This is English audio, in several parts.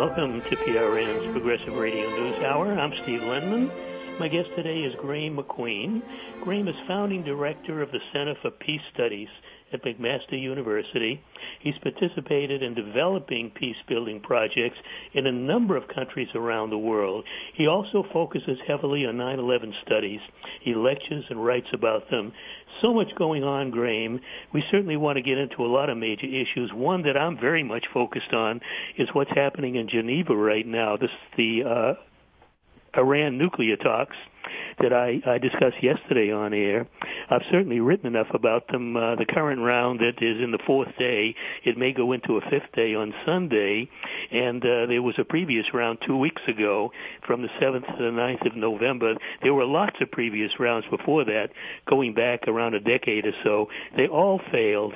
Welcome to PRN's Progressive Radio News Hour. I'm Steve Lenman. My guest today is Graeme MacQueen. Graeme is founding director of the Center for Peace Studies at McMaster University. He's participated in developing peace-building projects in a number of countries around the world. He also focuses heavily on 9/11 studies. He lectures and writes about them. So much going on, Graeme. We certainly want to get into a lot of major issues. One that I'm very much focused on is what's happening in Geneva right now. The Iran nuclear talks that I discussed yesterday on air. I've certainly written enough about them. The current round that is in the fourth day, it may go into a fifth day on Sunday, and there was a previous round 2 weeks ago from the 7th to the 9th of November. There were lots of previous rounds before that, going back around a decade or so. They all failed.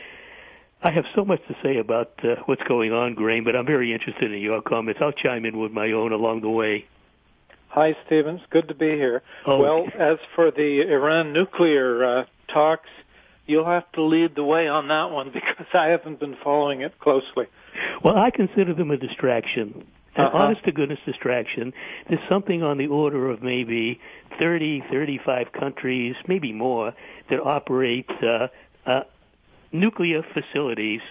I have so much to say about what's going on, Graeme, but I'm very interested in your comments. I'll chime in with my own along the way. Hi, Stevens. Good to be here. Oh. Well, as for the Iran nuclear talks, you'll have to lead the way on that one because I haven't been following it closely. Well, I consider them a distraction, an honest-to-goodness distraction. There's something on the order of maybe 30, 35 countries, maybe more, that operate nuclear facilities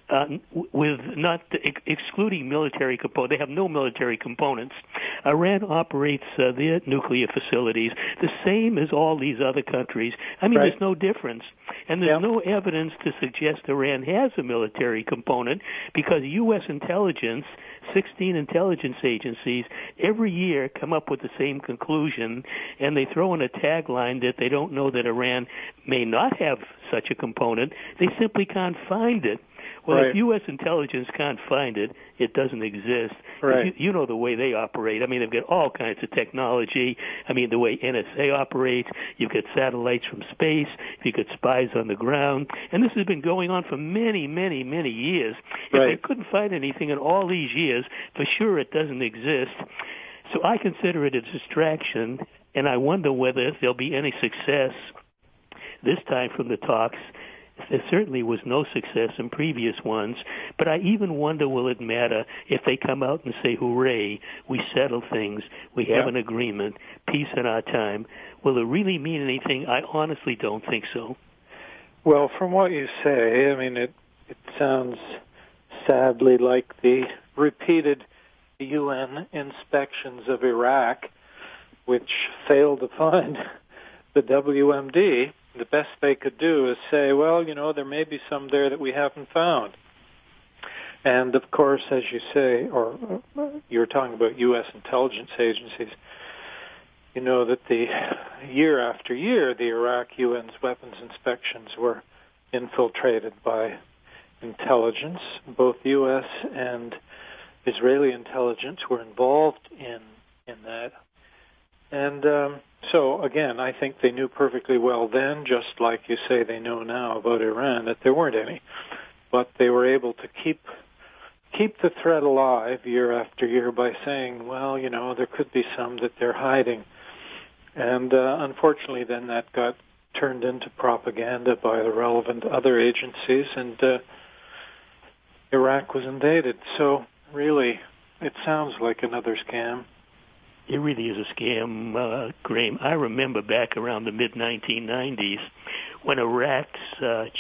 with not excluding military components. They have no military components. Iran operates their nuclear facilities the same as all these other countries. I mean, There's no difference. And there's no evidence to suggest Iran has a military component because U.S. intelligence, 16 intelligence agencies, every year come up with the same conclusion, and they throw in a tagline that they don't know that Iran may not have such a component. They simply can't find it. Well, if U.S. intelligence can't find it, it doesn't exist. Right. You know the way they operate. I mean, they've got all kinds of technology. I mean, the way NSA operates, you've got satellites from space, you've got spies on the ground. And this has been going on for many, many, many years. If they couldn't find anything in all these years, for sure it doesn't exist. So I consider it a distraction, and I wonder whether there'll be any success this time from the talks. There certainly was no success in previous ones, but I even wonder, will it matter if they come out and say, hooray, we settled things, we have an agreement, peace in our time. Will it really mean anything? I honestly don't think so. Well, from what you say, I mean, it sounds sadly like the repeated UN inspections of Iraq, which failed to find the WMD. The best they could do is say, well, there may be some there that we haven't found. And, of course, as you say, or you're talking about U.S. intelligence agencies, you know that the year after year, the Iraq UN's weapons inspections were infiltrated by intelligence. Both U.S. and Israeli intelligence were involved in that. And so, again, I think they knew perfectly well then, just like you say they know now about Iran, that there weren't any. But they were able to keep the threat alive year after year by saying, well, there could be some that they're hiding. And unfortunately, then that got turned into propaganda by the relevant other agencies, and Iraq was invaded. So, really, it sounds like another scam. It really is a scam, Graeme. I remember back around the mid-1990s when Iraq's head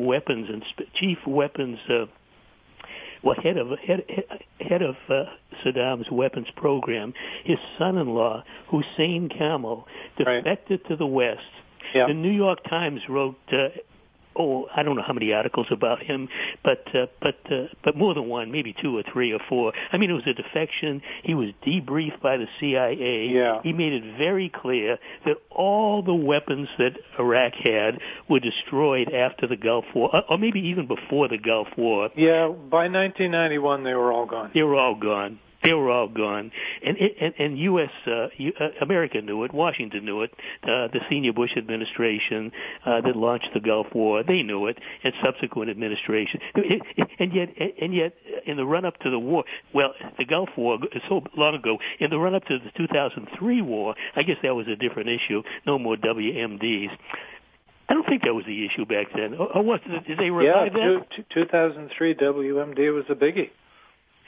of Saddam's weapons program, his son-in-law, Hussein Kamel, defected to the West. Yeah. The New York Times wrote, I don't know how many articles about him, but more than one, maybe 2 or 3 or 4. I mean, it was a defection. He was debriefed by the CIA. Yeah. He made it very clear that all the weapons that Iraq had were destroyed after the Gulf War, or maybe even before the Gulf War. Yeah, by 1991, they were all gone. They were all gone. They were all gone, and U.S. America knew it. Washington knew it. The senior Bush administration that launched the Gulf War, they knew it, and subsequent administration. And yet, in the run-up to the war, the Gulf War so long ago. In the run-up to the 2003 war, I guess that was a different issue. No more WMDs. I don't think that was the issue back then. Or what? Did they revive that? 2003 WMD was a biggie.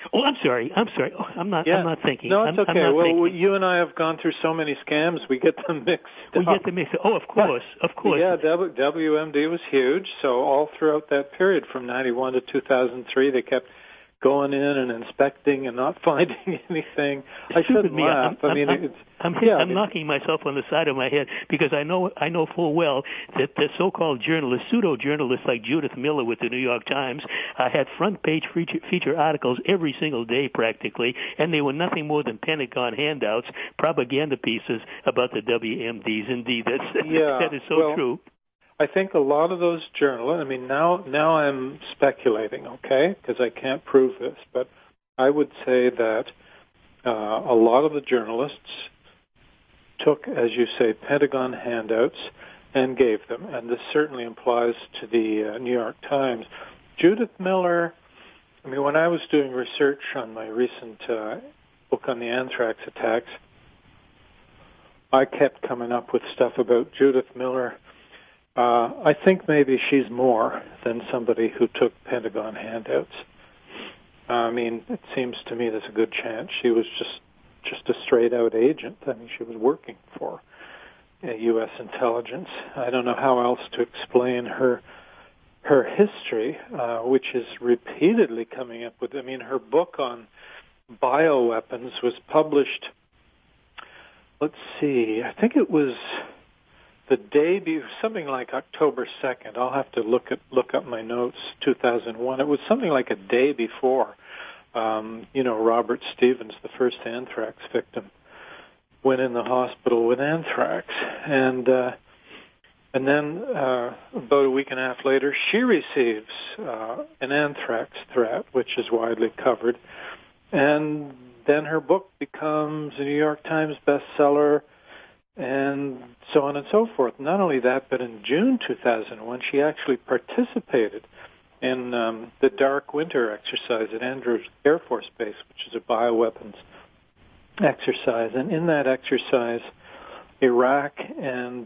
Oh, I'm sorry. Oh, I'm not thinking. No, it's okay. I'm Well, you and I have gone through so many scams, we get them mixed up. We get them mixed up. Oh, of course. Yeah, WMD was huge. So all throughout that period from 91 to 2003, they kept going in and inspecting and not finding anything. I shouldn't laugh. I'm knocking myself on the side of my head because I know full well that the so-called journalists, pseudo-journalists like Judith Miller with the New York Times, had front-page feature articles every single day practically, and they were nothing more than Pentagon handouts, propaganda pieces about the WMDs. Indeed, that is so true. I think a lot of those journalists, now I'm speculating, okay, because I can't prove this, but I would say that a lot of the journalists took, as you say, Pentagon handouts and gave them, and this certainly applies to the New York Times. Judith Miller, when I was doing research on my recent book on the anthrax attacks, I kept coming up with stuff about Judith Miller. I think maybe she's more than somebody who took Pentagon handouts. It seems to me there's a good chance she was just a straight-out agent. She was working for U.S. intelligence. I don't know how else to explain her history, which is repeatedly coming up with. Her book on bioweapons was published. Let's see. I think it was the day before, something like October 2nd. I'll have to look up my notes. 2001. It was something like a day before. Robert Stevens, the first anthrax victim, went in the hospital with anthrax, and then about a week and a half later, she receives an anthrax threat, which is widely covered, and then her book becomes a New York Times bestseller, and so on and so forth. Not only that, but in June 2001, she actually participated in the Dark Winter exercise at Andrews Air Force Base, which is a bioweapons exercise. And in that exercise, Iraq and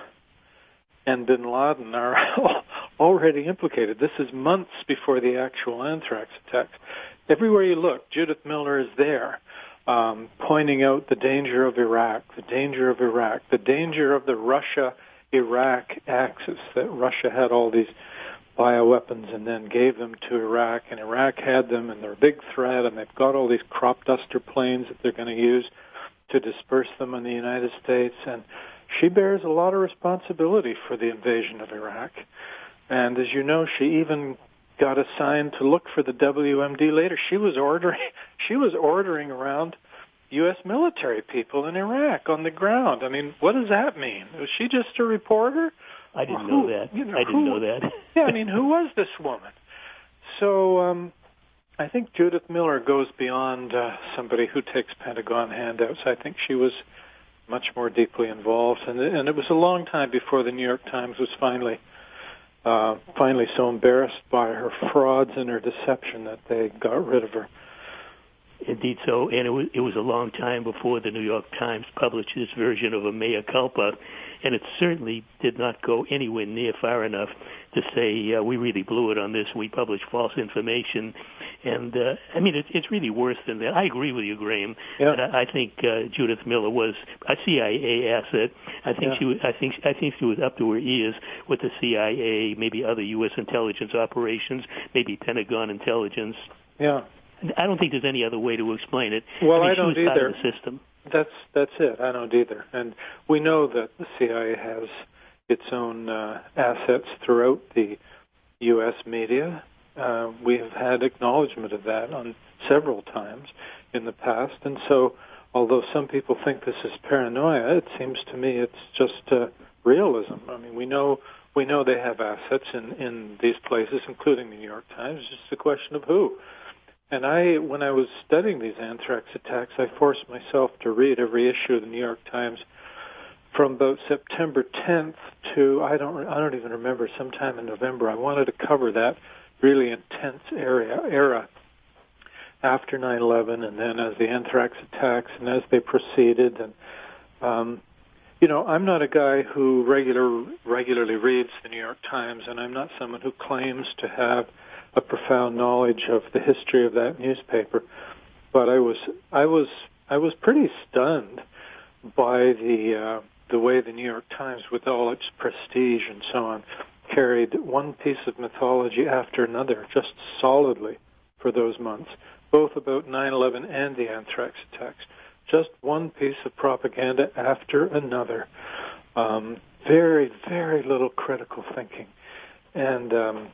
bin Laden are already implicated. This is months before the actual anthrax attacks. Everywhere you look, Judith Miller is there, pointing out the danger of Iraq, the danger of Iraq, the danger of the Russia-Iraq axis, that Russia had all these bioweapons and then gave them to Iraq, and Iraq had them, and they're a big threat, and they've got all these crop duster planes that they're going to use to disperse them in the United States, and she bears a lot of responsibility for the invasion of Iraq. And as you know, she even got assigned to look for the WMD later. She was ordering around U.S. military people in Iraq on the ground. What does that mean? Was she just a reporter? I didn't know that. I didn't know that. Yeah, who was this woman? So I think Judith Miller goes beyond somebody who takes Pentagon handouts. I think she was much more deeply involved, and it was a long time before the New York Times was finally so embarrassed by her frauds and her deception that they got rid of her. Indeed so, and it was a long time before the New York Times published its version of a mea culpa, and it certainly did not go anywhere near far enough to say, we really blew it on this, we published false information. And, it's really worse than that. I agree with you, Graham. Yeah. But I think Judith Miller was a CIA asset. I think she was up to her ears with the CIA, maybe other U.S. intelligence operations, maybe Pentagon intelligence. Yeah. I don't think there's any other way to explain it. Well, I don't she was either. Part of the system. That's it. I don't either. And we know that the CIA has its own assets throughout the U.S. media. We have had acknowledgement of that on several times in the past. And so, although some people think this is paranoia, it seems to me it's just realism. We know they have assets in these places, including the New York Times. It's just a question of who. And when I was studying these anthrax attacks, I forced myself to read every issue of the New York Times from about September 10th to, I don't even remember, sometime in November. I wanted to cover that really intense era after 9/11, and then as the anthrax attacks and as they proceeded. And I'm not a guy who regularly reads the New York Times, and I'm not someone who claims to have a profound knowledge of the history of that newspaper. But I was pretty stunned by the way the New York Times, with all its prestige and so on, carried one piece of mythology after another, just solidly for those months, both about 9/11 and the anthrax attacks. Just one piece of propaganda after another. Very, very little critical thinking. And,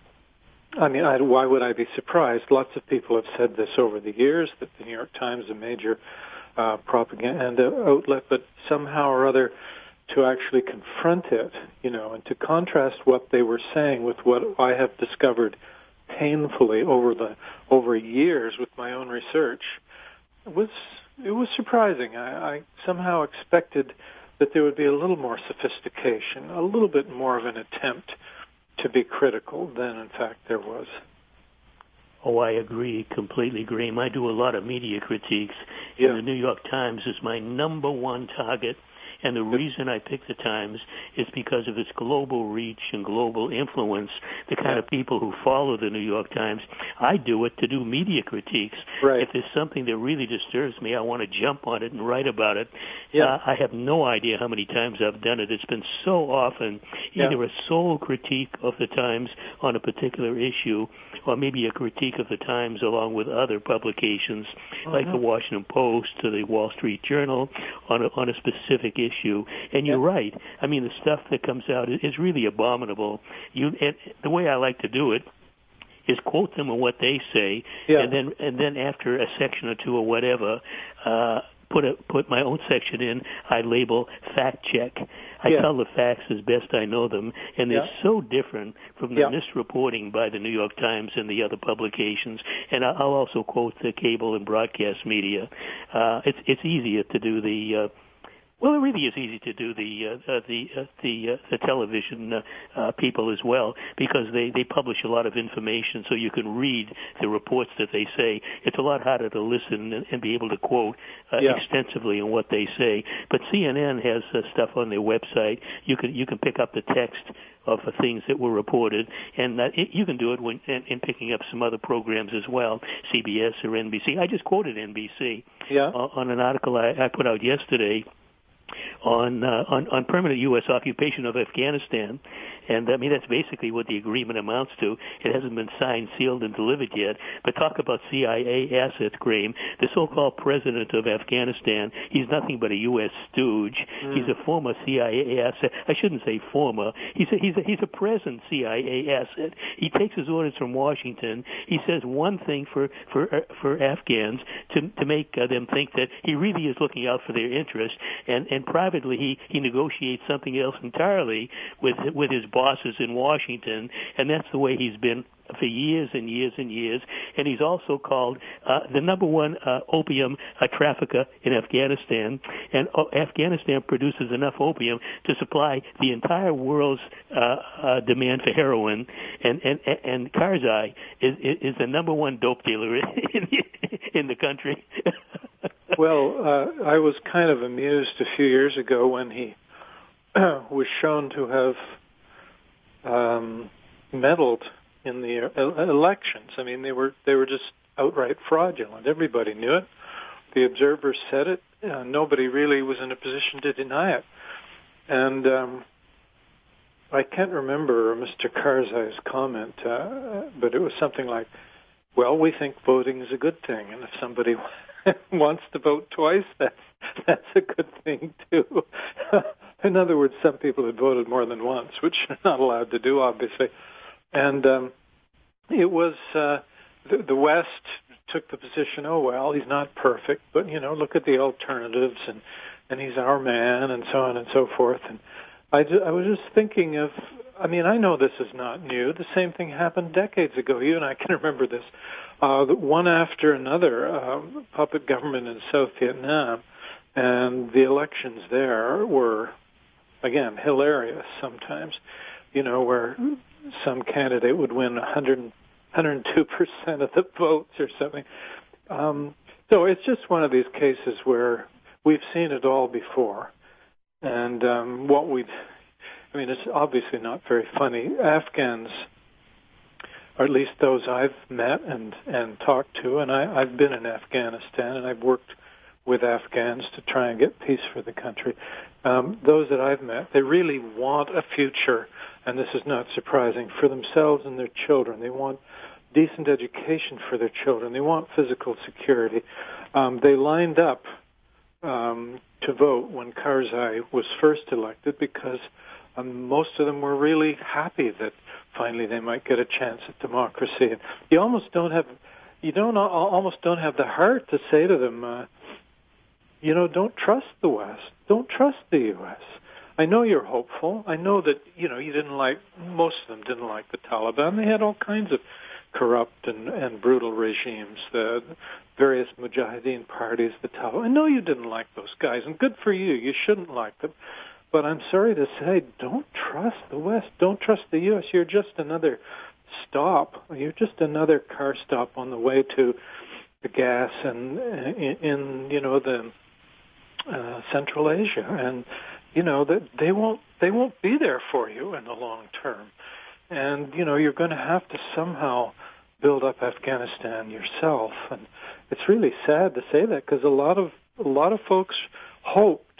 why would I be surprised? Lots of people have said this over the years, that the New York Times is a major propaganda outlet, but somehow or other to actually confront it, and to contrast what they were saying with what I have discovered painfully over years with my own research, it was surprising. I somehow expected that there would be a little more sophistication, a little bit more of an attempt to be critical than, in fact, there was. Oh, I agree completely, Graham. I do a lot of media critiques, and the New York Times is my number one target. And the reason I pick the Times is because of its global reach and global influence, the kind of people who follow the New York Times. I do it to do media critiques. Right. If there's something that really disturbs me, I want to jump on it and write about it. I have no idea how many times I've done it. It's been so often either a sole critique of the Times on a particular issue, or maybe a critique of the Times along with other publications like the Washington Post or the Wall Street Journal on a specific issue. And you're right. I mean, the stuff that comes out is really abominable. And the way I like to do it is quote them on what they say, and then after a section or two or whatever, put my own section in. I label fact check. I tell the facts as best I know them, and they're so different from the misreporting by the New York Times and the other publications. And I'll also quote the cable and broadcast media. It's easier to do the. Well, it really is easy to do the television people as well, because they publish a lot of information, so you can read the reports that they say. It's a lot harder to listen and be able to quote extensively on what they say. But CNN has stuff on their website. You can pick up the text of the things that were reported, and you can do it in picking up some other programs as well, CBS or NBC. I just quoted NBC on an article I put out yesterday on permanent U.S. occupation of Afghanistan. And, I mean, that's basically what the agreement amounts to. It hasn't been signed, sealed, and delivered yet. But talk about CIA assets, Graham. The so-called president of Afghanistan, he's nothing but a U.S. stooge. He's a former CIA asset. I shouldn't say former. He's a present CIA asset. He takes his orders from Washington. He says one thing for Afghans to make them think that he really is looking out for their interests. And privately, he negotiates something else entirely with his bosses in Washington, and that's the way he's been for years and years and years. And he's also called the number one opium trafficker in Afghanistan, and Afghanistan produces enough opium to supply the entire world's demand for heroin, and Karzai is the number one dope dealer in the country. Well, I was kind of amused a few years ago when he was shown to have meddled in the elections. I mean, they were just outright fraudulent. Everybody knew it. The observers said it. Nobody really was in a position to deny it. And I can't remember Mr. Karzai's comment, but it was something like, well, we think voting is a good thing, and if somebody wants to vote twice, that's a good thing too. In other words, some people had voted more than once, which they're not allowed to do, obviously. And it was the West took the position, oh, well, he's not perfect, but, look at the alternatives, and he's our man, and so on and so forth. And I was just thinking of, I know this is not new. The same thing happened decades ago. You and I can remember this. One after another, puppet government in South Vietnam, and the elections there were, again, hilarious sometimes, where some candidate would win 102% of the votes or something. So it's just one of these cases where we've seen it all before. And it's obviously not very funny. Afghans, or at least those I've met and talked to, and I've been in Afghanistan and I've worked with Afghans to try and get peace for the country. Those that I've met, they really want a future, and this is not surprising, for themselves and their children. They want decent education for their children. They want physical security. They lined up to vote when Karzai was first elected because most of them were really happy that finally they might get a chance at democracy. And you almost don't have the heart to say to them, don't trust the West, don't trust the U.S. I know you're hopeful. I know that most of them didn't like the Taliban. They had all kinds of corrupt and brutal regimes, the various Mujahideen parties, the Taliban. I know you didn't like those guys, and good for you. You shouldn't like them. But I'm sorry to say, don't trust the West. Don't trust the U.S. You're just another stop. You're just another car stop on the way to the gas and in the Central Asia, and that they won't be there for you in the long term. And you're going to have to somehow build up Afghanistan yourself. And it's really sad to say that because a lot of folks hoped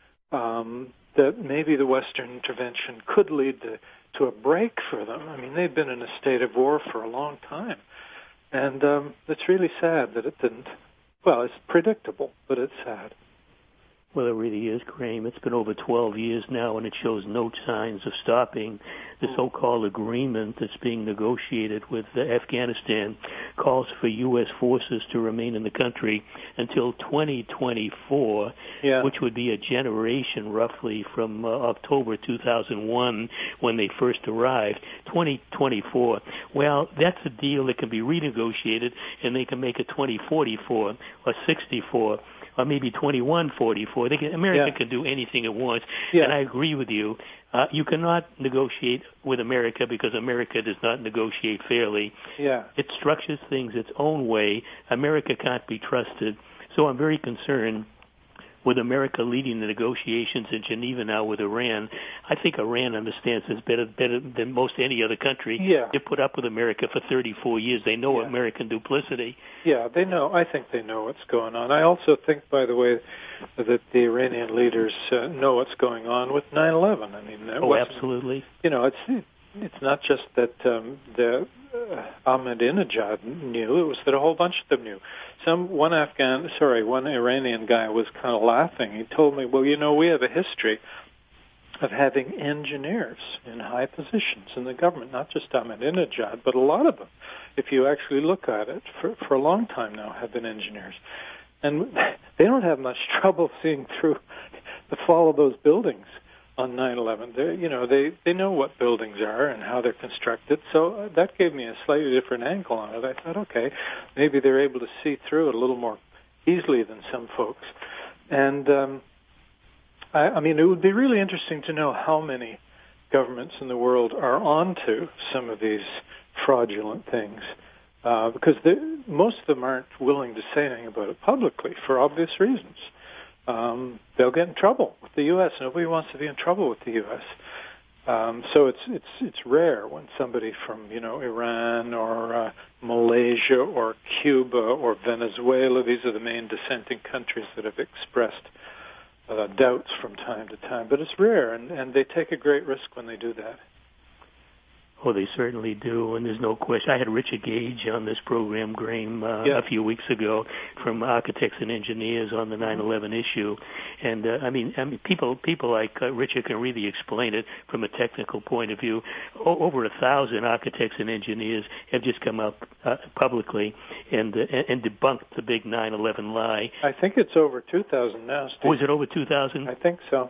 that maybe the Western intervention could lead to a break for them. I mean, they've been in a state of war for a long time. And it's really sad that it didn't. Well, it's predictable, but it's sad. Well, it really is, Graham. It's been over 12 years now, and it shows no signs of stopping. The so-called agreement that's being negotiated with Afghanistan calls for U.S. forces to remain in the country until 2024, which would be a generation roughly from October 2001 when they first arrived. 2024. Well, that's a deal that can be renegotiated, and they can make it 2044 or 64. Or maybe 2144. America can do anything it wants, and I agree with you. You cannot negotiate with America because America does not negotiate fairly. Yeah. It structures things its own way. America can't be trusted. So I'm very concerned with America leading the negotiations in Geneva now with Iran. I think Iran understands this better than most any other country. Yeah. They put up with America for 34 years. They know American duplicity. Yeah, they know. I think they know what's going on. I also think, by the way, that the Iranian leaders know what's going on with 9/11. I mean, absolutely. It's not just that the Ahmadinejad knew; it was that a whole bunch of them knew. One Iranian guy was kind of laughing. He told me, "Well, we have a history of having engineers in high positions in the government, not just Ahmadinejad, but a lot of them, if you actually look at it, for a long time now have been engineers. And they don't have much trouble seeing through the fall of those buildings on 9/11. They know what buildings are and how they're constructed, so that gave me a slightly different angle on it. I thought, okay, maybe they're able to see through it a little more easily than some folks. And it would be really interesting to know how many governments in the world are onto some of these fraudulent things, because most of them aren't willing to say anything about it publicly for obvious reasons. They'll get in trouble with the U.S. Nobody wants to be in trouble with the U.S. So it's rare when somebody from Iran or Malaysia or Cuba or Venezuela, these are the main dissenting countries that have expressed doubts from time to time, but it's rare, and they take a great risk when they do that. Oh, they certainly do, and there's no question. I had Richard Gage on this program, Graham, a few weeks ago from Architects and Engineers on the 9/11 issue, and I mean, people like Richard can really explain it from a technical point of view. Over 1,000 architects and engineers have just come out publicly and debunked the big 9/11 lie. I think it's over 2,000 now, Steve. Oh, is it over 2,000? I think so.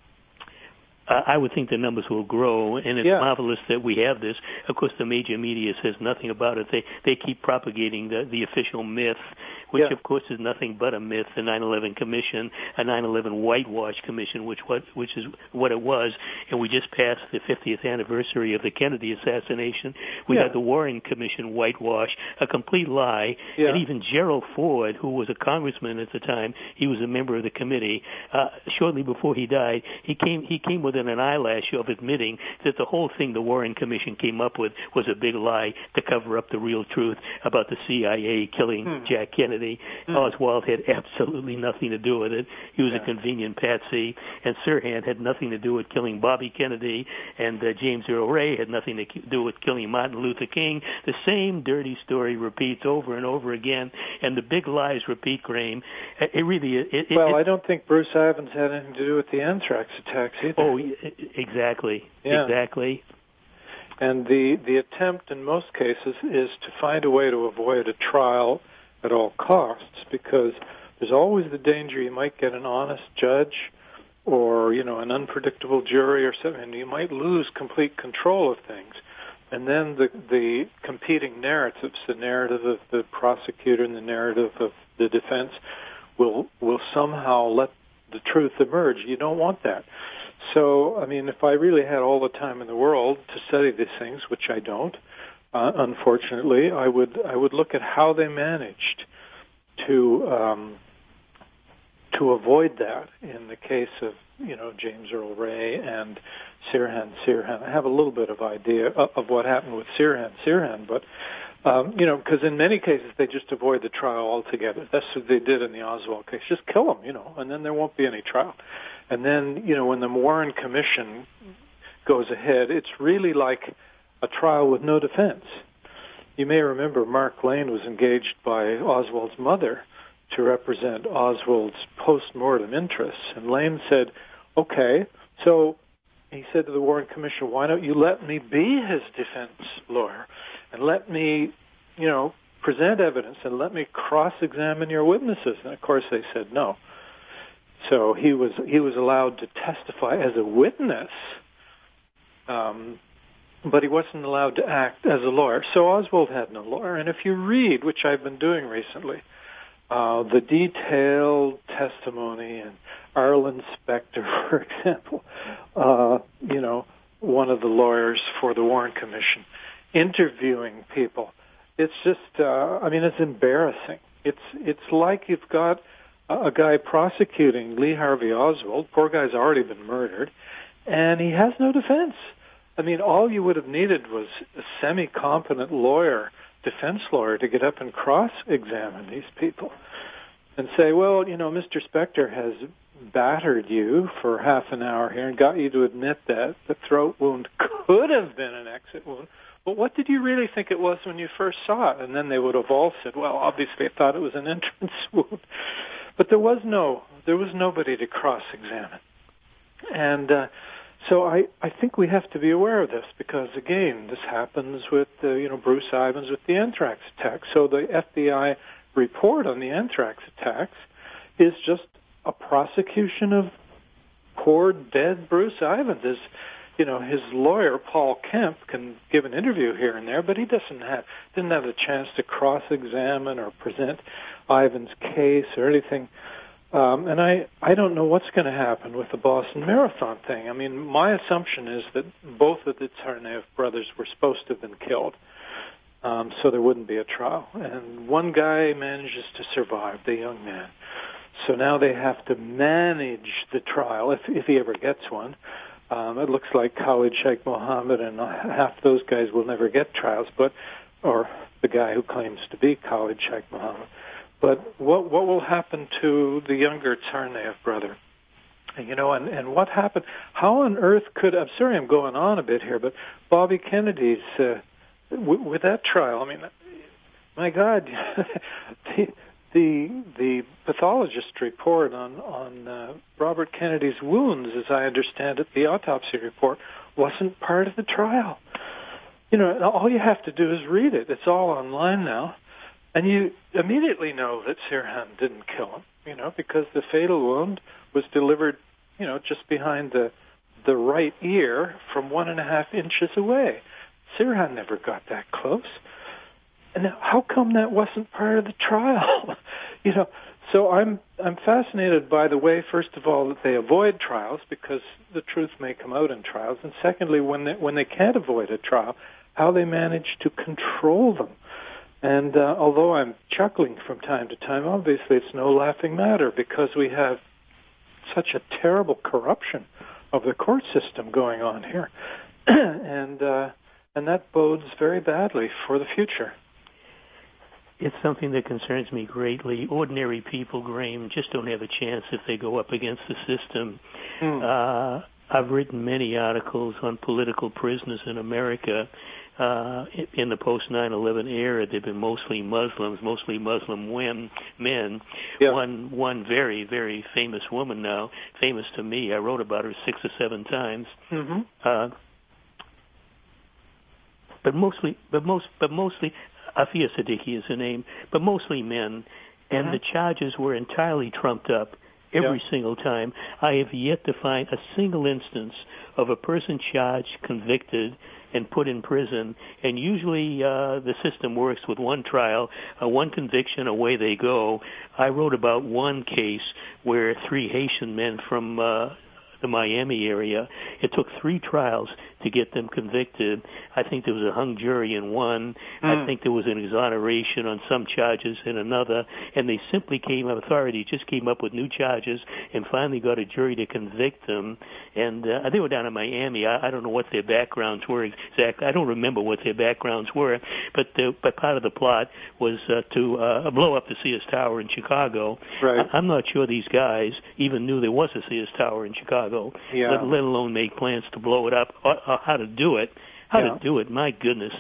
I would think the numbers will grow, and it's marvelous that we have this. Of course, the major media says nothing about it. They keep propagating the official myth, which of course is nothing but a myth, the 9/11 Commission, a 9/11 whitewash commission, which is what it was. And we just passed the 50th anniversary of the Kennedy assassination. We had the Warren Commission whitewash, a complete lie. And even Gerald Ford, who was a congressman at the time, he was a member of the committee. Shortly before he died, he came within an eyelash of admitting that the whole thing the Warren Commission came up with was a big lie to cover up the real truth about the CIA killing Jack Kennedy. Oswald had absolutely nothing to do with it. He was a convenient patsy, and Sirhan had nothing to do with killing Bobby Kennedy, and James Earl Ray had nothing to do with killing Martin Luther King. The same dirty story repeats over and over again, and the big lies repeat, Graham. I don't think Bruce Ivins had anything to do with the anthrax attacks either. Oh, exactly. Yeah. Exactly. And the attempt in most cases is to find a way to avoid a trial at all costs, because there's always the danger you might get an honest judge or, an unpredictable jury or something, and you might lose complete control of things. And then the competing narratives, the narrative of the prosecutor and the narrative of the defense will somehow let the truth emerge. You don't want that. So, if I really had all the time in the world to study these things, which I don't, unfortunately, I would look at how they managed to avoid that in the case of James Earl Ray and Sirhan. I have a little bit of idea of what happened with Sirhan, but because in many cases they just avoid the trial altogether. That's what they did in the Oswald case. Just kill him, and then there won't be any trial. And then, when the Warren Commission goes ahead, it's really like a trial with no defense. You may remember Mark Lane was engaged by Oswald's mother to represent Oswald's post-mortem interests. And Lane said, okay, so he said to the Warren Commission, why don't you let me be his defense lawyer and let me, present evidence and let me cross-examine your witnesses? And of course they said no. So he was allowed to testify as a witness, but he wasn't allowed to act as a lawyer. So Oswald had no lawyer. And if you read, which I've been doing recently, the detailed testimony and Arlen Specter, for example, one of the lawyers for the Warren Commission, interviewing people, it's just, it's embarrassing. It's like you've got a guy prosecuting Lee Harvey Oswald. Poor guy's already been murdered, and he has no defense. All you would have needed was a semi-competent defense lawyer, to get up and cross-examine these people and say, well, Mr. Specter has battered you for half an hour here and got you to admit that the throat wound could have been an exit wound. But what did you really think it was when you first saw it? And then they would have all said, well, obviously I thought it was an entrance wound. But there was nobody to cross-examine. And so I think we have to be aware of this, because, again, this happens with, Bruce Ivins with the anthrax attack. So the FBI report on the anthrax attacks is just a prosecution of poor dead Bruce Ivins. His lawyer, Paul Kemp, can give an interview here and there, but he didn't have the chance to cross-examine or present Ivins' case or anything. And I don't know what's going to happen with the Boston Marathon thing. My assumption is that both of the Tsarnaev brothers were supposed to have been killed, so there wouldn't be a trial. And one guy manages to survive, the young man. So now they have to manage the trial, if he ever gets one. It looks like Khalid Sheikh Mohammed and half those guys will never get trials, or the guy who claims to be Khalid Sheikh Mohammed. But what will happen to the younger Tsarnaev brother? And what happened? How on earth could, I'm sorry I'm going on a bit here, but Bobby Kennedy's, with that trial, my God, the pathologist report on Robert Kennedy's wounds, as I understand it, the autopsy report, wasn't part of the trial. All you have to do is read it. It's all online now. And you immediately know that Sirhan didn't kill him, because the fatal wound was delivered, just behind the right ear from 1.5 inches away. Sirhan never got that close. And how come that wasn't part of the trial? So I'm fascinated by the way, first of all, that they avoid trials, because the truth may come out in trials, and secondly, when they can't avoid a trial, how they manage to control them. And although I'm chuckling from time to time, obviously it's no laughing matter, because we have such a terrible corruption of the court system going on here, and that bodes very badly for the future. It's something that concerns me greatly. Ordinary people, Graham, just don't have a chance if they go up against the system. I've written many articles on political prisoners in America. In the post-9/11 era, they've been mostly Muslims, mostly Muslim men. Yeah. One very, very famous woman now, famous to me. I wrote about her 6 or 7 times. Mm-hmm. But mostly, Afia Siddiqui is her name, but mostly men, and Mm-hmm. the charges were entirely trumped up every single time. I have yet to find a single instance of a person charged, convicted, and put in prison. And usually the system works with one trial, one conviction, away they go. I wrote about one case where 3 Haitian men from the Miami area, it took 3 trials to get them convicted. I think there was a hung jury in one. I think there was an exoneration on some charges in another, and they simply authority just came up with new charges and finally got a jury to convict them. And they were down in Miami. I don't know what their backgrounds were exactly. I don't remember what their backgrounds were, but part of the plot was to blow up the Sears Tower in Chicago. Right. I'm not sure these guys even knew there was a Sears Tower in Chicago, let alone make plans to blow it up, or how to do it. To do it, my goodness.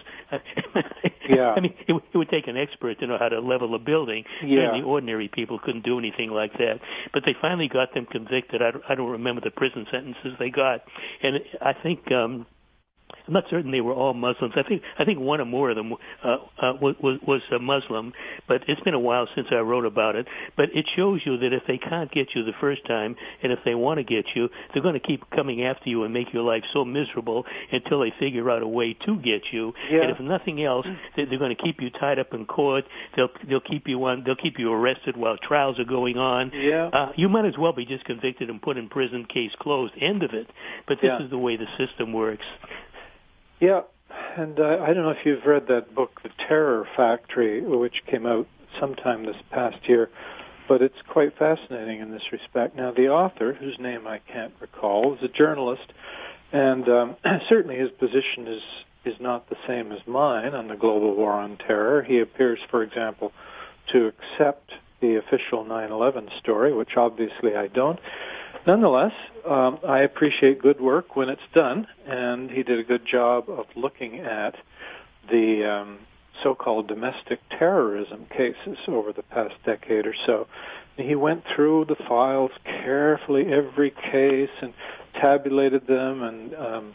I mean, it would take an expert to know how to level a building. Certainly ordinary people couldn't do anything like that. But they finally got them convicted. I don't remember the prison sentences they got. And I think... I'm not certain they were all Muslims. I think one or more of them was a Muslim, but it's been a while since I wrote about it. But it shows you that if they can't get you the first time, and if they want to get you, they're going to keep coming after you and make your life so miserable until they figure out a way to get you. Yeah. And if nothing else, they're going to keep you tied up in court. They'll keep you arrested while trials are going on. Yeah. You might as well be just convicted and put in prison, case closed, end of it. But this is the way the system works. Yeah, and I don't know if you've read that book, The Terror Factory, which came out sometime this past year, but it's quite fascinating in this respect. Now, the author, whose name I can't recall, is a journalist, and certainly his position is not the same as mine on the global war on terror. He appears, for example, to accept the official 9/11 story, which obviously I don't. Nonetheless, I appreciate good work when it's done, and he did a good job of looking at the so-called domestic terrorism cases over the past decade or so. He went through the files carefully, every case, and tabulated them, and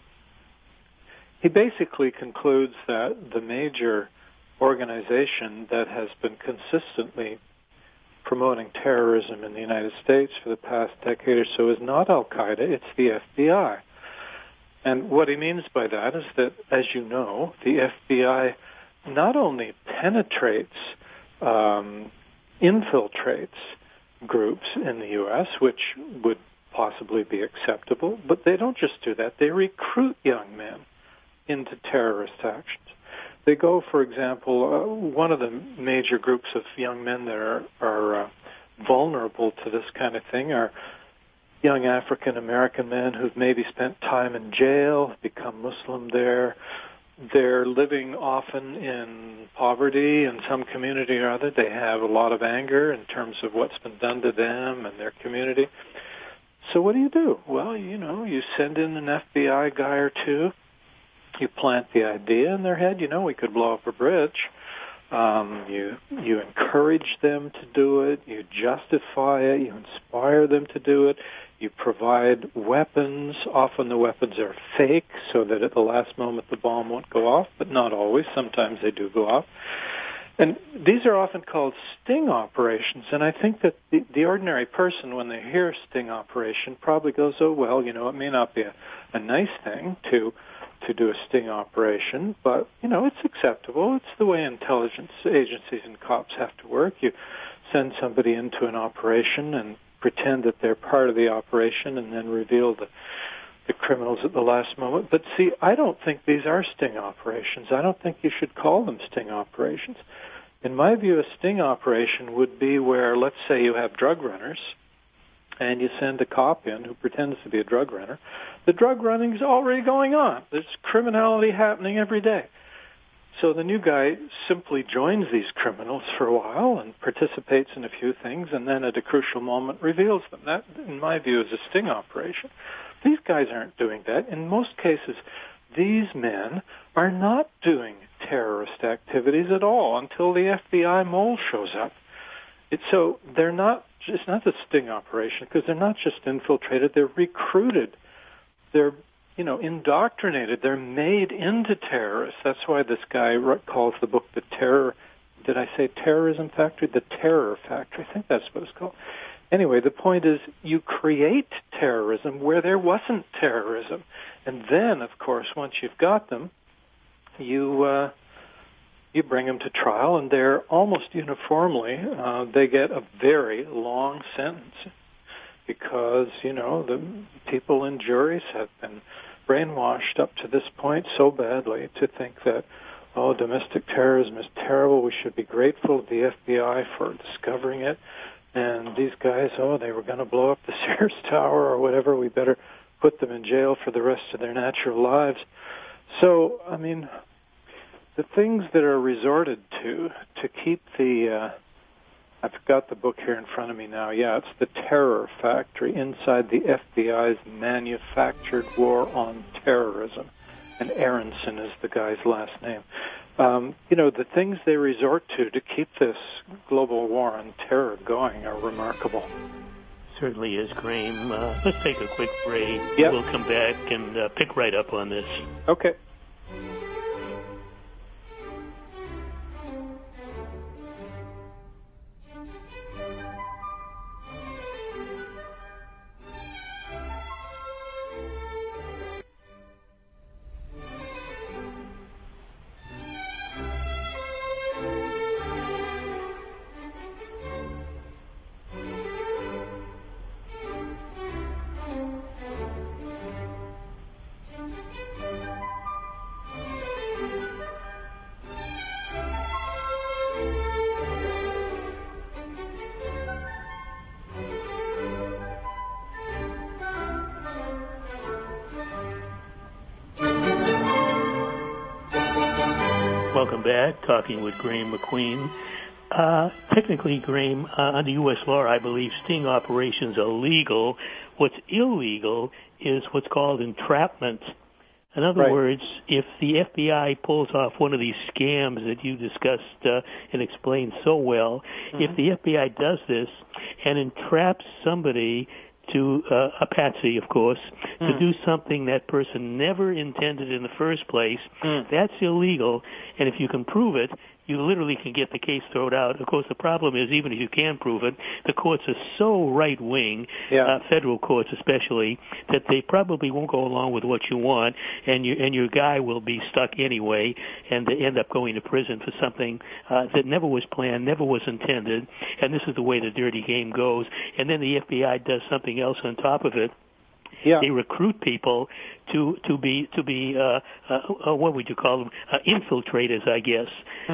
he basically concludes that the major organization that has been consistently promoting terrorism in the United States for the past decade or so is not Al-Qaeda, it's the FBI. And what he means by that is that, as you know, the FBI not only penetrates, infiltrates groups in the U.S., which would possibly be acceptable, but they don't just do that. They recruit young men into terrorist actions. They go, for example, one of the major groups of young men that are vulnerable to this kind of thing are young African-American men who've maybe spent time in jail, become Muslim there. They're living often in poverty in some community or other. They have a lot of anger in terms of what's been done to them and their community. So what do? Well, you send in an FBI guy or two. You plant the idea in their head, we could blow up a bridge. You encourage them to do it. You justify it. You inspire them to do it. You provide weapons. Often the weapons are fake so that at the last moment the bomb won't go off, but not always. Sometimes they do go off. And these are often called sting operations, and I think that the ordinary person, when they hear sting operation, probably goes, oh, well, it may not be a nice thing to to do a sting operation, but, it's acceptable. It's the way intelligence agencies and cops have to work. You send somebody into an operation and pretend that they're part of the operation and then reveal the criminals at the last moment. But see, I don't think these are sting operations. I don't think you should call them sting operations. In my view, a sting operation would be where, let's say you have drug runners, and you send a cop in who pretends to be a drug runner. The drug running is already going on. There's criminality happening every day. So the new guy simply joins these criminals for a while and participates in a few things, and then at a crucial moment reveals them. That, in my view, is a sting operation. These guys aren't doing that. In most cases, these men are not doing terrorist activities at all until the FBI mole shows up. So they're not. It's not a sting operation because they're not just infiltrated. They're recruited. They're indoctrinated. They're made into terrorists. That's why this guy calls the book the Terror. Did I say Terrorism Factory? The Terror Factory. I think that's what it's called. Anyway, the point is you create terrorism where there wasn't terrorism. And then, of course, once you've got them, you bring them to trial, and they're almost uniformly, they get a very long sentence because, the people in juries have been brainwashed up to this point so badly to think that, domestic terrorism is terrible. We should be grateful to the FBI for discovering it. And these guys, they were going to blow up the Sears Tower or whatever. We better put them in jail for the rest of their natural lives. So, the things that are resorted to keep I've got the book here in front of me now. Yeah, it's the Terror Factory, inside the FBI's manufactured war on terrorism. And Aronson is the guy's last name. The things they resort to keep this global war on terror going are remarkable. Certainly is, Graham. Let's take a quick break. Yep. We'll come back and pick right up on this. Okay. Welcome back, talking with Graham McQueen. Technically, Graham, under U.S. law, I believe sting operations are legal. What's illegal is what's called entrapment. In other words, if the FBI pulls off one of these scams that you discussed and explained so well, if the FBI does this and entraps somebody to a patsy, of course, to do something that person never intended in the first place, that's illegal. And if you can prove it, you literally can get the case thrown out. Of course, the problem is, even if you can prove it, the courts are so right-wing, federal courts especially, that they probably won't go along with what you want, and your guy will be stuck anyway, and they end up going to prison for something that never was planned, never was intended, and this is the way the dirty game goes. And then the FBI does something else on top of it. They recruit people to be what would you call them? Infiltrators, I guess.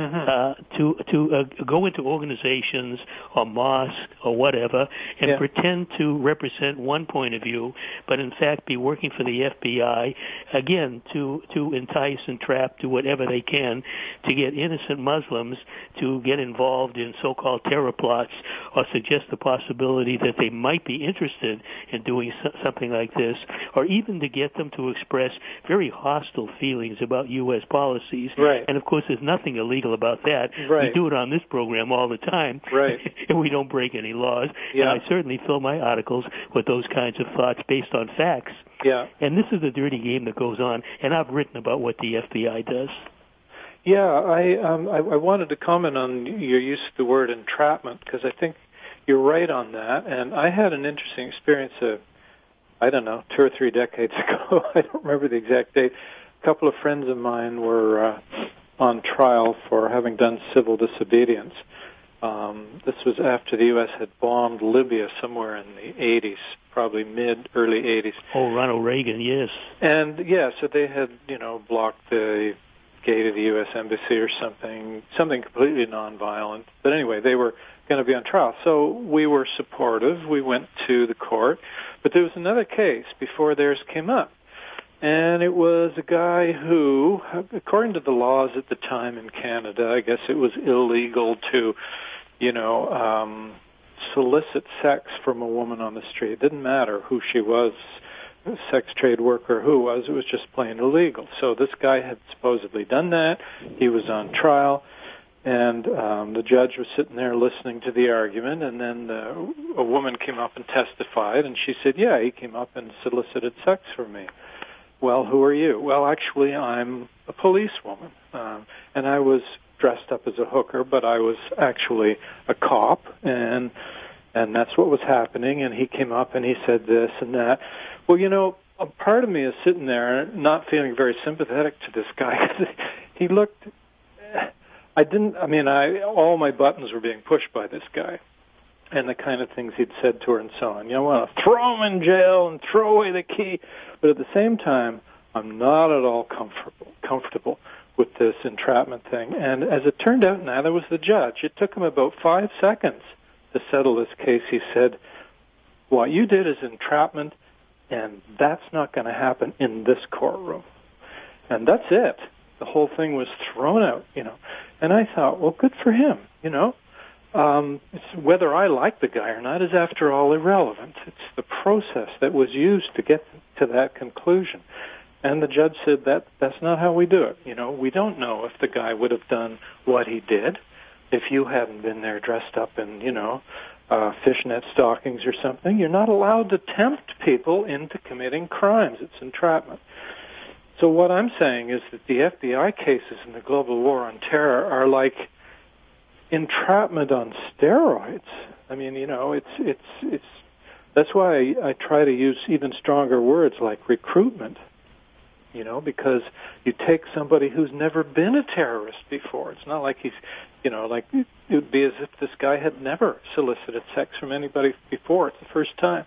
To go into organizations or mosques or whatever and pretend to represent one point of view, but in fact be working for the FBI, again, to entice and trap, do whatever they can to get innocent Muslims to get involved in so-called terror plots or suggest the possibility that they might be interested in doing something like this, or even to get them to express very hostile feelings about U.S. policies. Right. And, of course, there's nothing illegal about that. Right. We do it on this program all the time. Right. And we don't break any laws. Yeah. And I certainly fill my articles with those kinds of thoughts based on facts. Yeah. And this is the dirty game that goes on, and I've written about what the FBI does. Yeah, I wanted to comment on your use of the word entrapment, because I think you're right on that. And I had an interesting experience 2 or 3 decades ago. I don't remember the exact date. couple of friends of mine were on trial for having done civil disobedience. This was after the U.S. had bombed Libya somewhere in the 80s, probably early 80s. Oh, Ronald Reagan, yes. And, so they had, blocked the gate of the U.S. Embassy or something completely nonviolent. But anyway, they were going to be on trial. So we were supportive. We went to the court. But there was another case before theirs came up. And it was a guy who, according to the laws at the time in Canada, I guess it was illegal to, solicit sex from a woman on the street. It didn't matter who she was, sex trade worker, who was. It was just plain illegal. So this guy had supposedly done that. He was on trial. And the judge was sitting there listening to the argument, and then a woman came up and testified, and she said, yeah, he came up and solicited sex from me. Well, who are you? Well, actually, I'm a policewoman, and I was dressed up as a hooker, but I was actually a cop, and that's what was happening, and he came up and he said this and that. Well, a part of me is sitting there not feeling very sympathetic to this guy. He looked... all my buttons were being pushed by this guy and the kind of things he'd said to her and so on. I want to throw him in jail and throw away the key. But at the same time, I'm not at all comfortable with this entrapment thing. And as it turned out, neither was the judge. It took him about 5 seconds to settle this case. He said, what you did is entrapment, and that's not going to happen in this courtroom. And that's it. The whole thing was thrown out, And I thought, well, good for him, It's whether I like the guy or not is, after all, irrelevant. It's the process that was used to get to that conclusion. And the judge said that's not how we do it. We don't know if the guy would have done what he did if you hadn't been there dressed up in, fishnet stockings or something. You're not allowed to tempt people into committing crimes. It's entrapment. So what I'm saying is that the FBI cases in the global war on terror are like entrapment on steroids. I mean, it's that's why I try to use even stronger words like recruitment, because you take somebody who's never been a terrorist before. It's not like he's, like it would be as if this guy had never solicited sex from anybody before. It's the first time.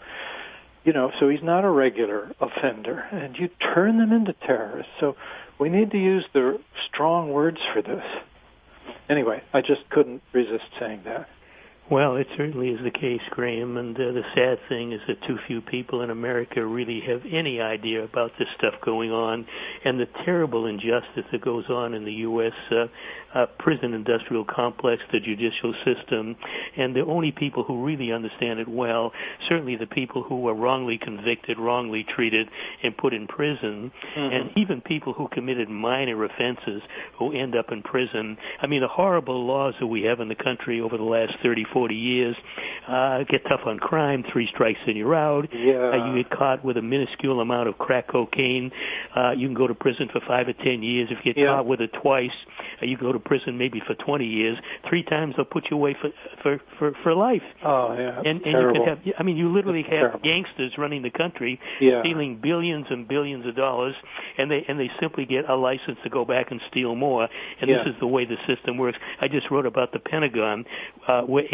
So he's not a regular offender, and you turn them into terrorists. So we need to use the strong words for this. Anyway, I just couldn't resist saying that. Well, it certainly is the case, Graham, and the sad thing is that too few people in America really have any idea about this stuff going on and the terrible injustice that goes on in the U.S. Prison industrial complex, the judicial system, and the only people who really understand it well, certainly the people who are wrongly convicted, wrongly treated, and put in prison, and even people who committed minor offenses who end up in prison. I mean, the horrible laws that we have in the country over the last 30, 40 years, get tough on crime, 3 strikes and you're out. Yeah. You get caught with a minuscule amount of crack cocaine, you can go to prison for 5 or 10 years. If you get caught with it twice, you go to prison maybe for 20 years. 3 times they'll put you away for life. Oh, yeah. And you could have, you literally have gangsters running the country, stealing billions and billions of dollars, and they simply get a license to go back and steal more. And this is the way the system works. I just wrote about the Pentagon, where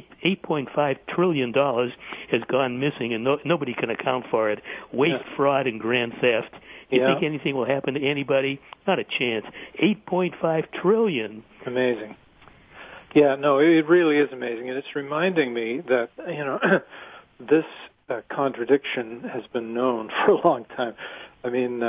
$8.5 trillion has gone missing, and nobody can account for it. Waste, fraud, and grand theft. You think anything will happen to anybody? Not a chance. $8.5 trillion. Amazing. Yeah, no, it really is amazing, and it's reminding me that this contradiction has been known for a long time. I mean,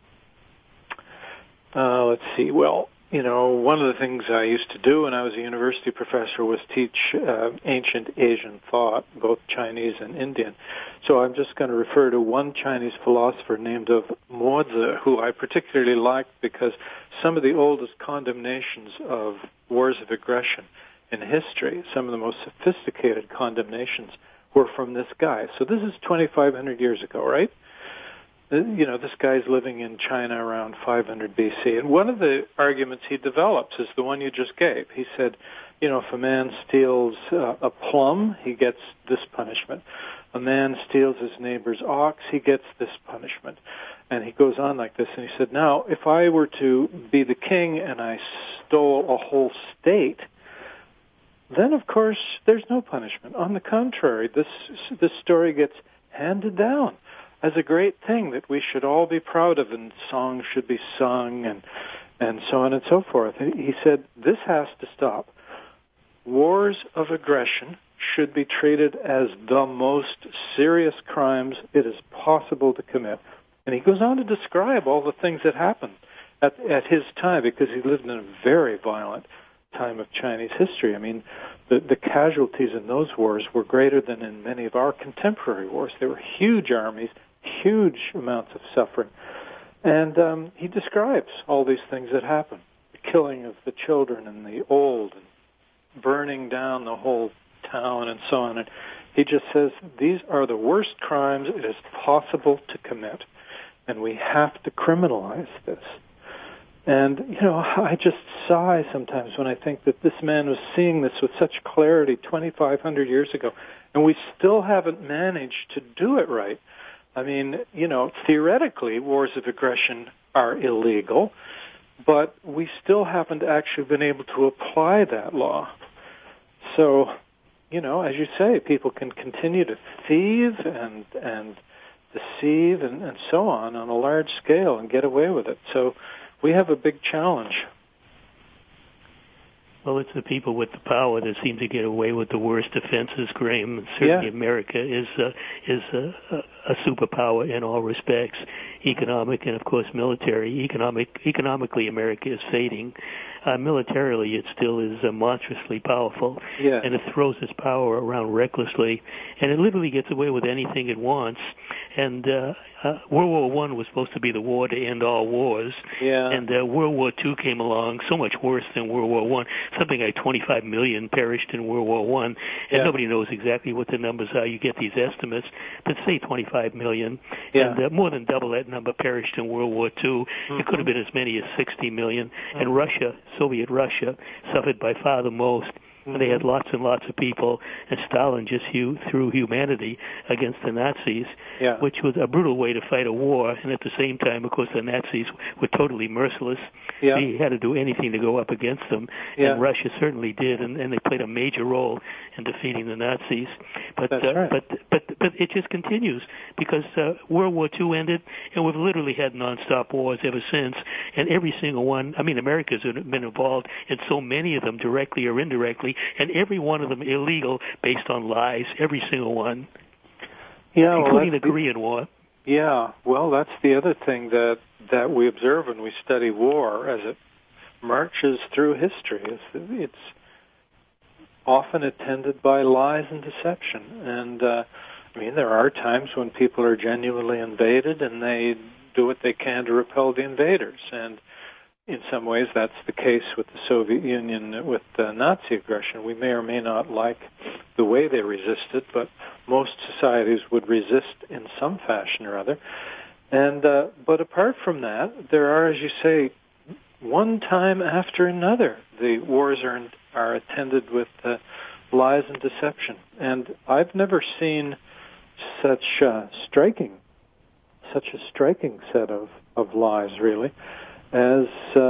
let's see. Well, one of the things I used to do when I was a university professor was teach ancient Asian thought, both Chinese and Indian. So I'm just going to refer to one Chinese philosopher named of Mozi, who I particularly liked because some of the oldest condemnations of wars of aggression in history, some of the most sophisticated condemnations, were from this guy. So this is 2,500 years ago, right? This guy's living in China around 500 BC. And one of the arguments he develops is the one you just gave. He said, if a man steals a plum, he gets this punishment. a man steals his neighbor's ox, he gets this punishment. And he goes on like this, and he said, now, if I were to be the king and I stole a whole state, then, of course, there's no punishment. On the contrary, this story gets handed down as a great thing that we should all be proud of, and songs should be sung, and so on and so forth. He said, this has to stop. Wars of aggression should be treated as the most serious crimes it is possible to commit. And he goes on to describe all the things that happened at his time, because he lived in a very violent time of Chinese history. I mean, the casualties in those wars were greater than in many of our contemporary wars. There were huge armies, huge amounts of suffering. And he describes all these things that happened, the killing of the children and the old, and burning down the whole town and so on. And he just says, these are the worst crimes it is possible to commit, and we have to criminalize this. And, you know, I just sigh sometimes when I think that this man was seeing this with such clarity 2,500 years ago, and we still haven't managed to do it right. I mean, you know, theoretically, wars of aggression are illegal, but we still haven't actually been able to apply that law. So, you know, as you say, people can continue to thieve and deceive and so on a large scale and get away with it. So we have a big challenge. Well, it's the people with the power that seem to get away with the worst offenses, Graham. Certainly America is a superpower in all respects, economic and, of course, military. Economically, America is fading. Militarily, it still is monstrously powerful, and it throws its power around recklessly, and it literally gets away with anything it wants. And World War I was supposed to be the war to end all wars, and World War II came along, so much worse than World War I. Something like 25 million perished in World War I, and nobody knows exactly what the numbers are. You get these estimates, but say 25 million, and more than double that number perished in World War II. It could have been as many as 60 million, and Russia, Soviet Russia, suffered by far the most. And they had lots and lots of people, and Stalin just threw humanity against the Nazis, which was a brutal way to fight a war. And at the same time, of course, the Nazis were totally merciless. He had to do anything to go up against them, and Russia certainly did, and they played a major role in defeating the Nazis. But but it just continues, because World War II ended, and we've literally had nonstop wars ever since. And every single one, I mean, America's been involved in so many of them, directly or indirectly, and every one of them illegal based on lies, every single one, including the Korean War. Yeah, well, that's the other thing that we observe when we study war as it marches through history. It's often attended by lies and deception. And, I mean, there are times when people are genuinely invaded and they do what they can to repel the invaders. And in some ways, that's the case with the Soviet Union, with Nazi aggression. We may or may not like the way they resisted, but most societies would resist in some fashion or other. And but apart from that, there are, as you say, one time after another, the wars are attended with lies and deception. And I've never seen such a striking set of lies, really, as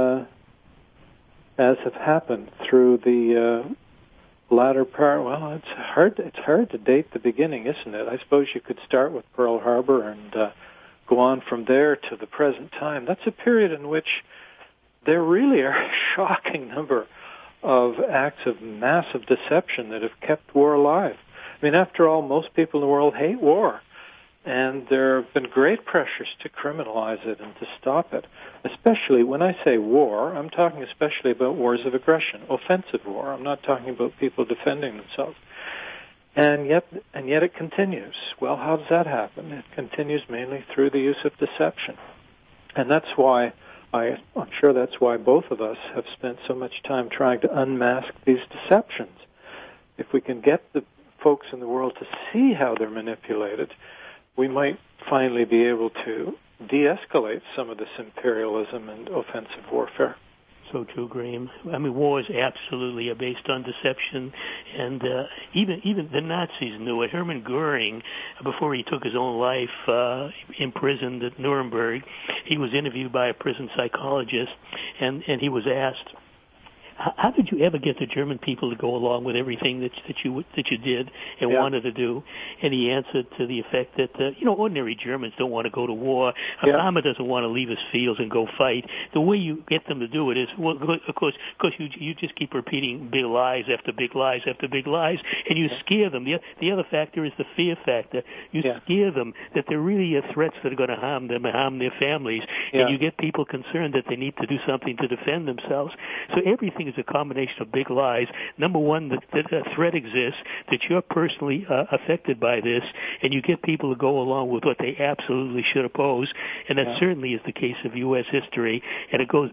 have happened through the latter part. Well, it's hard to date the beginning, isn't it? I suppose you could start with Pearl Harbor and go on from there to the present time. That's a period in which there really are a shocking number of acts of massive deception that have kept war alive. I mean, after all, most people in the world hate war. And there have been great pressures to criminalize it and to stop it. Especially when I say war, I'm talking especially about wars of aggression, offensive war. I'm not talking about people defending themselves. And yet it continues. Well, how does that happen? It continues mainly through the use of deception. And that's why, I'm sure that's why both of us have spent so much time trying to unmask these deceptions. If we can get the folks in the world to see how they're manipulated, we might finally be able to de-escalate some of this imperialism and offensive warfare. So true, Graham. I mean, wars absolutely are based on deception, and even the Nazis knew it. Hermann Goering, before he took his own life, imprisoned at Nuremberg, he was interviewed by a prison psychologist, and he was asked, how did you ever get the German people to go along with everything that you did and wanted to do? And he answered to the effect that ordinary Germans don't want to go to war. A farmer doesn't want to leave his fields and go fight. The way you get them to do it is, well, of course, you just keep repeating big lies after big lies after big lies, and you scare them. The other factor is the fear factor. You scare them that there really are threats that are going to harm them and harm their families, and you get people concerned that they need to do something to defend themselves. So everything is a combination of big lies. Number one, that a threat exists, that you're personally affected by this, and you get people to go along with what they absolutely should oppose, and that certainly is the case of U.S. history, and it goes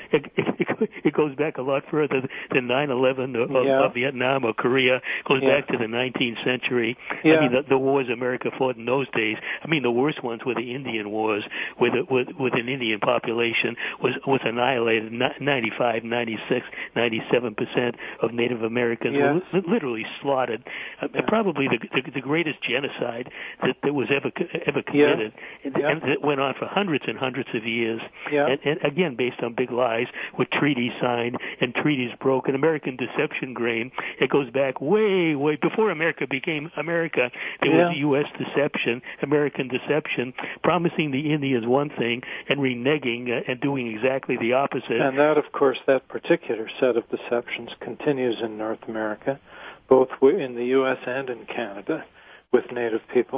back a lot further than 9/11 of Vietnam or Korea. It goes back to the 19th century. I mean, the wars America fought in those days, I mean, the worst ones were the Indian wars, with an Indian population was annihilated. 95, 96, 97% of Native Americans were literally slaughtered. Probably the greatest genocide that was ever committed, and it went on for hundreds and hundreds of years. And again, based on big lies, with treaties signed and treaties broken. American deception, Graham. It goes back way before America became America. There was U.S. deception, American deception, promising the Indians one thing and reneging and doing exactly the opposite. And that, of course, that particular set of deceptions continues in North America, both in the U.S. and in Canada, with Native people.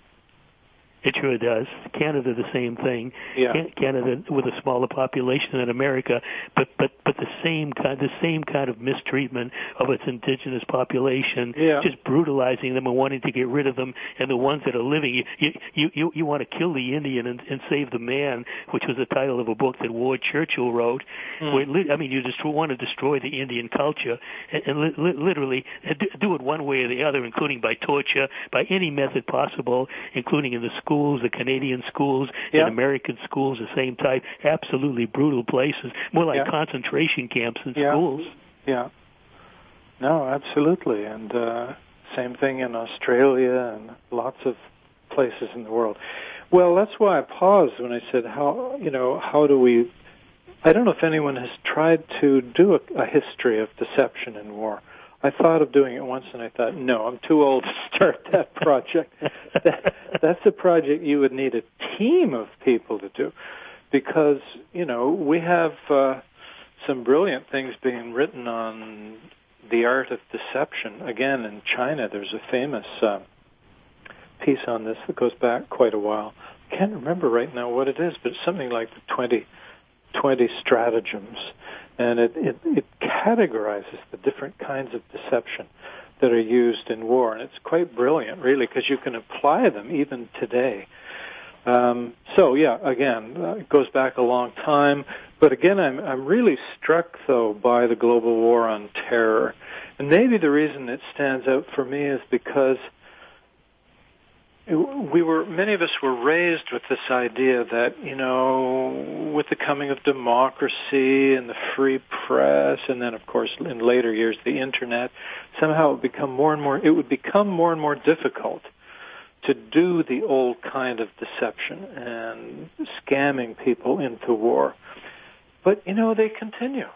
It sure does. Canada, the same thing. Canada with a smaller population than America, but the same kind of mistreatment of its indigenous population, just brutalizing them and wanting to get rid of them. And the ones that are living, you want to kill the Indian and save the man, which was the title of a book that Ward Churchill wrote. Where, I mean, you just want to destroy the Indian culture and literally do it one way or the other, including by torture, by any method possible, including in the schools, the Canadian schools, and American schools, the same type, absolutely brutal places, more like concentration camps than schools. No, absolutely. And same thing in Australia and lots of places in the world. Well, that's why I paused when I said, how do we, I don't know if anyone has tried to do a history of deception in war. I thought of doing it once, and I thought, no, I'm too old to start that project. That's a project you would need a team of people to do, because, we have some brilliant things being written on the art of deception. Again, in China, there's a famous piece on this that goes back quite a while. I can't remember right now what it is, but it's something like the 20 stratagems. And it categorizes the different kinds of deception that are used in war. And it's quite brilliant, really, because you can apply them even today. Again, it goes back a long time. But again, I'm really struck, though, by the global war on terror. And maybe the reason it stands out for me is because many of us were raised with this idea that, with the coming of democracy and the free press, and then, of course, in later years, the internet, somehow it would become more and more difficult to do the old kind of deception and scamming people into war. But, they continue.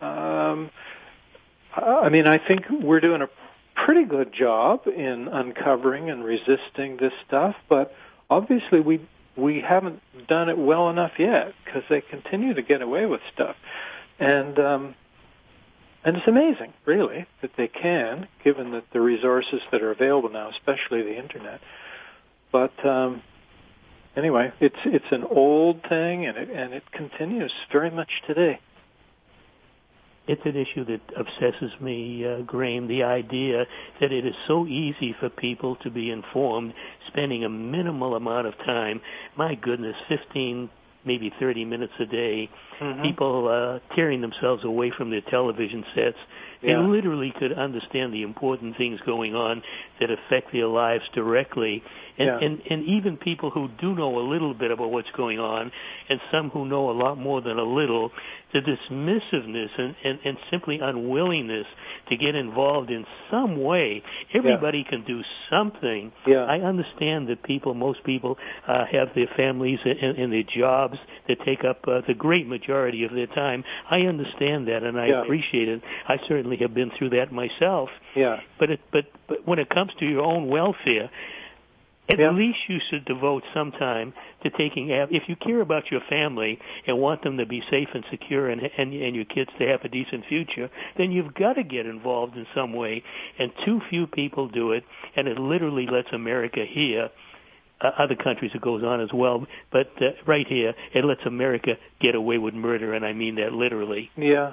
I think we're doing a pretty good job in uncovering and resisting this stuff, but obviously we haven't done it well enough yet, because they continue to get away with stuff. And it's amazing, really, that they can, given that the resources that are available now, especially the internet. But anyway, it's an old thing, and it continues very much today. It's an issue that obsesses me, Graham, the idea that it is so easy for people to be informed, spending a minimal amount of time, my goodness, 15, maybe 30 minutes a day, people tearing themselves away from their television sets. They literally could understand the important things going on that affect their lives directly, And even people who do know a little bit about what's going on, and some who know a lot more than a little, the dismissiveness and simply unwillingness to get involved in some way. Everybody can do something. I understand that most people have their families and their jobs that take up the great majority of their time. I understand that, and I appreciate it. I certainly have been through that myself. But when it comes to your own welfare, at least you should devote some time to taking, if you care about your family and want them to be safe and secure and your kids to have a decent future, then you've got to get involved in some way. And too few people do it, and it literally lets America here, other countries it goes on as well, but right here, it lets America get away with murder, and I mean that literally. Yeah,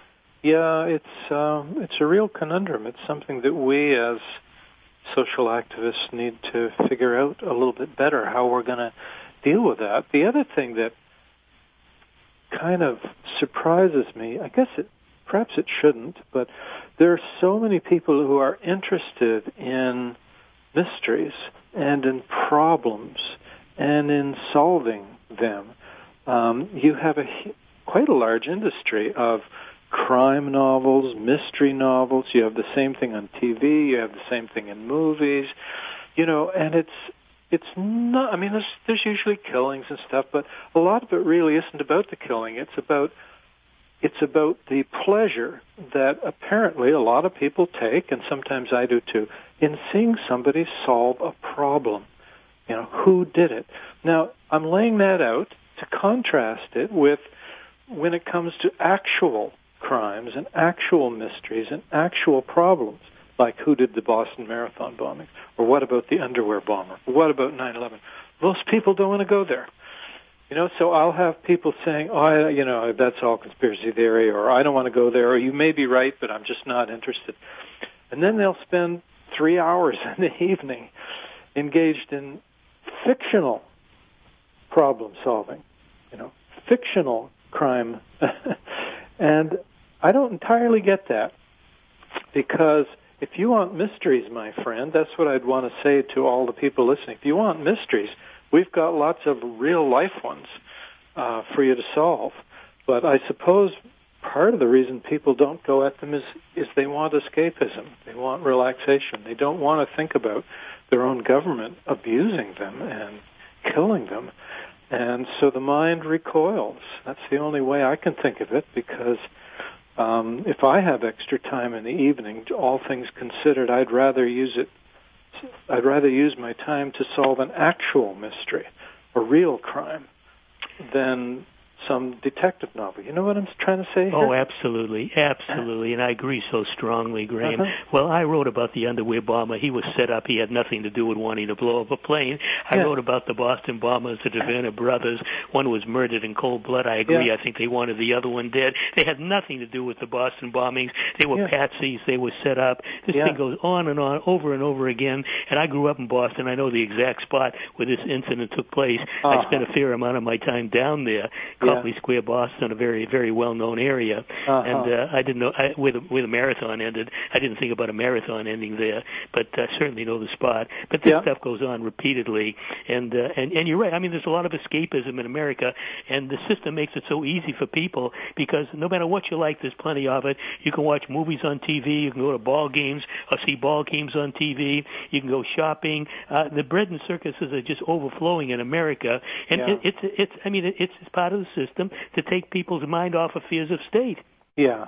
it's a real conundrum. It's something that we as social activists need to figure out a little bit better how we're going to deal with that. The other thing that kind of surprises me, I guess perhaps it shouldn't, but there are so many people who are interested in mysteries and in problems and in solving them. You have quite a large industry of crime novels, mystery novels. You have the same thing on TV. You have the same thing in movies. And it's not. I mean, there's usually killings and stuff, but a lot of it really isn't about the killing. It's about the pleasure that apparently a lot of people take, and sometimes I do too, in seeing somebody solve a problem. Who did it? Now, I'm laying that out to contrast it with when it comes to actual crimes and actual mysteries and actual problems, like who did the Boston Marathon bombing, or what about the underwear bomber, or what about 9/11. Most people don't want to go there. So I'll have people saying, that's all conspiracy theory, or I don't want to go there, or you may be right, but I'm just not interested. And then they'll spend 3 hours in the evening engaged in fictional problem solving, fictional crime. And I don't entirely get that, because if you want mysteries, my friend, that's what I'd want to say to all the people listening. If you want mysteries, we've got lots of real-life ones for you to solve. But I suppose part of the reason people don't go at them is they want escapism. They want relaxation. They don't want to think about their own government abusing them and killing them. And so the mind recoils. That's the only way I can think of it, because if I have extra time in the evening, all things considered, I'd rather use my time to solve an actual mystery, a real crime, than some detective novel. You know what I'm trying to say here? Oh, absolutely. And I agree so strongly, Graham. Well, I wrote about the underwear bomber. He was set up. He had nothing to do with wanting to blow up a plane. I wrote about the Boston bombers, the Devanna brothers. One was murdered in cold blood. I agree. I think they wanted the other one dead. They had nothing to do with the Boston bombings. They were patsies. They were set up. This thing goes on and on, over and over again. And I grew up in Boston. I know the exact spot where this incident took place. I spent a fair amount of my time down there. Copley Square, Boston, a very, very well-known area. And I didn't know where the marathon ended. I didn't think about a marathon ending there, but I certainly know the spot. But this stuff goes on repeatedly, and you're right. I mean, there's a lot of escapism in America, and the system makes it so easy for people, because no matter what you like, there's plenty of it. You can watch movies on TV. You can go to ball games or see ball games on TV. You can go shopping. The bread and circuses are just overflowing in America, and it's part of the system to take people's mind off of fears of state. Yeah,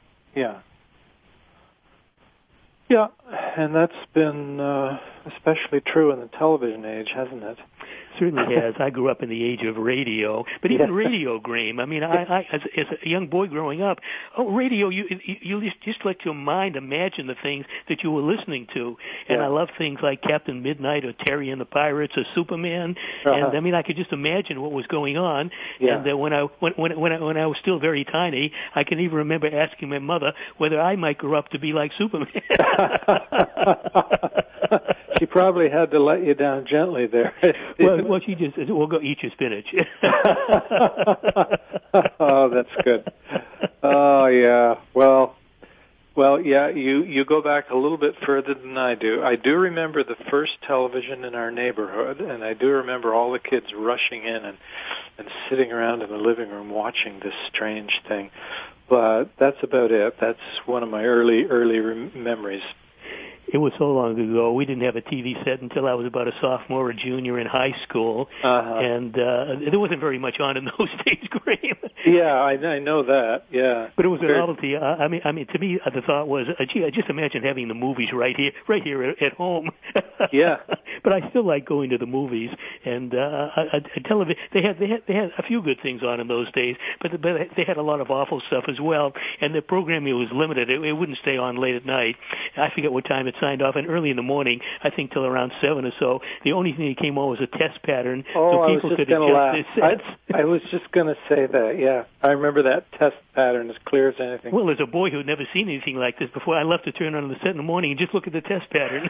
and that's been especially true in the television age, hasn't it? Certainly has. I grew up in the age of radio, but even radio, Graham. I mean, I as a young boy growing up, radio. You just let your mind imagine the things that you were listening to, and I love things like Captain Midnight or Terry and the Pirates or Superman, and I mean, I could just imagine what was going on. And when I was still very tiny, I can even remember asking my mother whether I might grow up to be like Superman. She probably had to let you down gently there. Well, she just said, "We'll go eat your spinach." Oh, that's good. Oh, yeah. Well, Well, yeah, you go back a little bit further than I do. I do remember the first television in our neighborhood, and I do remember all the kids rushing in and sitting around in the living room watching this strange thing. But that's about it. That's one of my early memories. It was so long ago. We didn't have a TV set until I was about a sophomore or junior in high school, and there wasn't very much on in those days, Graham. Yeah, I know that. Yeah, but it was a novelty. I mean, to me, the thought was, gee, I just imagine having the movies right here at home. Yeah. But I still like going to the movies, and television. They had a few good things on in those days, but they had a lot of awful stuff as well. And the programming was limited. It wouldn't stay on late at night. I forget what time it signed off, and early in the morning, I think till around 7 or so. The only thing that came on was a test pattern, so people could adjust their sets. I was just going to say that. Yeah, I remember that test pattern as clear as anything. Well, as a boy who had never seen anything like this before, I love to turn on the set in the morning and just look at the test pattern.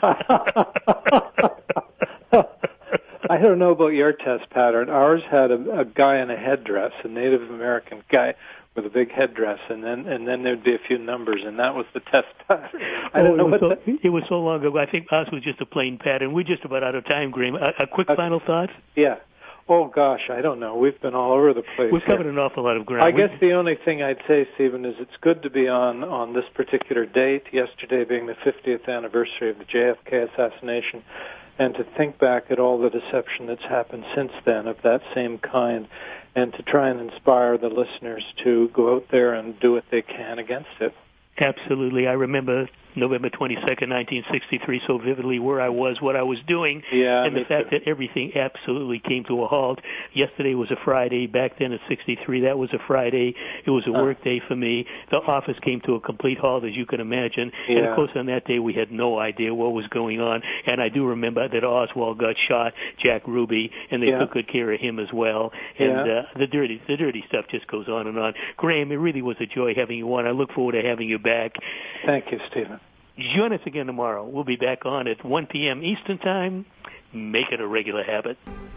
I don't know about your test pattern. Ours had a guy in a headdress, a Native American guy with a big headdress, and then there'd be a few numbers, and that was the test pattern. It was so long ago. I think ours was just a plain pattern. We're just about out of time, Graham. A quick final thought? Yeah. Oh, gosh, I don't know. We've been all over the place. We've covered an awful lot of ground. I guess the only thing I'd say, Stephen, is it's good to be on this particular date, yesterday being the 50th anniversary of the JFK assassination, and to think back at all the deception that's happened since then of that same kind, and to try and inspire the listeners to go out there and do what they can against it. Absolutely. I remember November 22nd, 1963, so vividly where I was, what I was doing, and the fact that everything absolutely came to a halt. Yesterday was a Friday. Back then at 63, that was a Friday. It was a work day for me. The office came to a complete halt, as you can imagine. Yeah. And, of course, on that day, we had no idea what was going on. And I do remember that Oswald got shot, Jack Ruby, and they took good care of him as well. And the dirty stuff just goes on and on. Graham, it really was a joy having you on. I look forward to having you back. Thank you, Stephen. Join us again tomorrow. We'll be back on at 1 p.m. Eastern Time. Make it a regular habit.